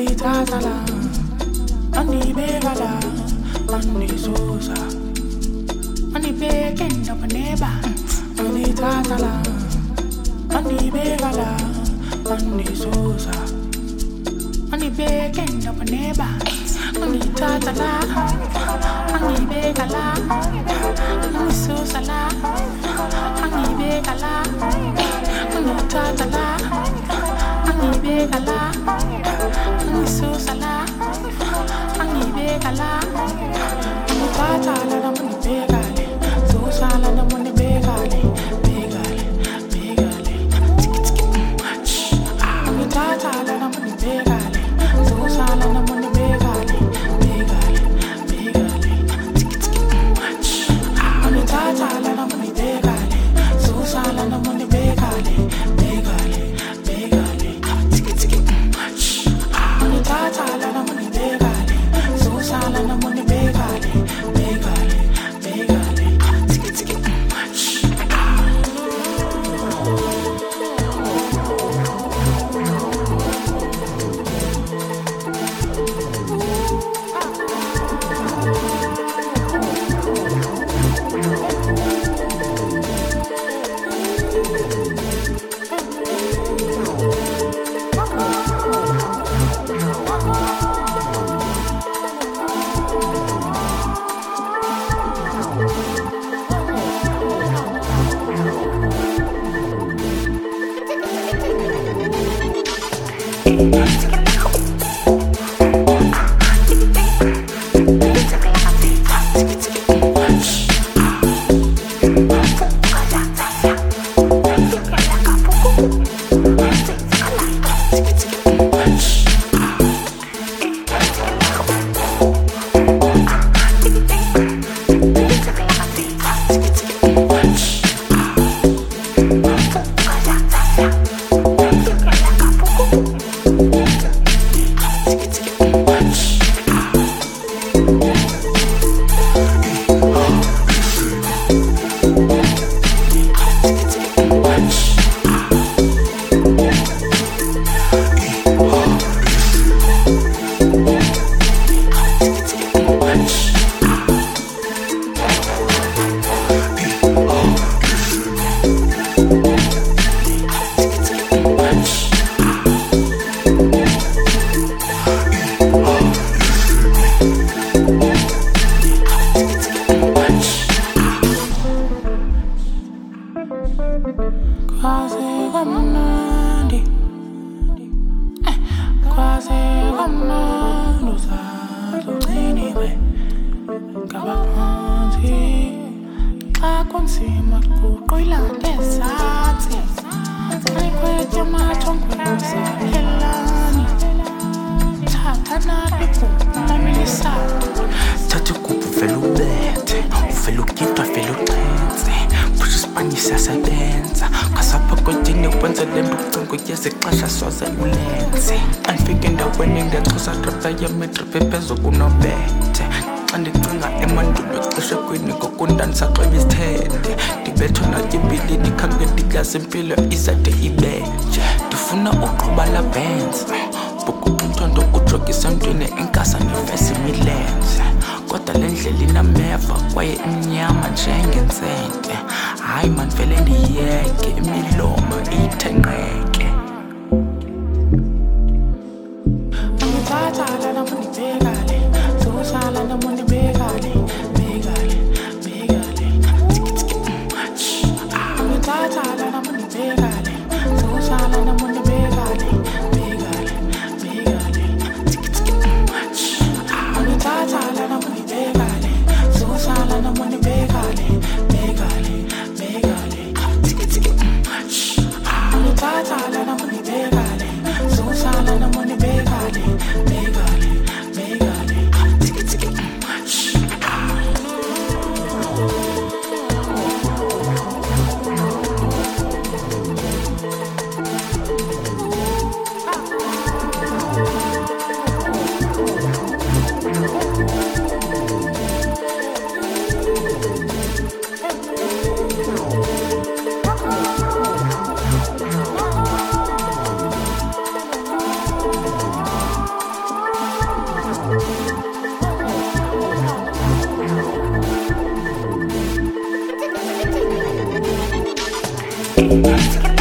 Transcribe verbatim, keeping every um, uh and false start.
Tatala, Ani Begala, Ani Sosa, Ani Bekin of a neighbor, Ani Tatala, Ani Begala, Ani Sosa, Ani Bekin of a neighbor, Ani Tatala, Ani Begala, Ani Sosa, Ani Begala, Ani Tatala, Ani Begala. So sala, angi begala, angi tata la muni begale, so sala la muni begale, begale, begale, tiki tiki, angi tata la muni begale, so sala la muni begale, begale, begale, tiki tiki, angi tata la muni begale, so sala la muni begale, begale, begale, tiki tiki. Tata la na muni begale, so sala na muni begale, begale, begale, tiki tiki, shh. Impilo isade ibeje ndifuna uqhuba la benz bukuthi umthondo udrogisa emntwini enkasa nifesi imilenze kodwa le ndlela inameva kwaye imnyama njengensente hayi man vele ndiyeke imilomo iyithenqeke Tata la muni begale, so sala la muni begale, begale, begale, tiki tiki, shh. Tata la muni begale, so sala la muni begale, begale, begale, tiki tiki, shh. Tata la muni begale, so sala la muni begale, begale, begale, tiki tiki, shh. Tata Take it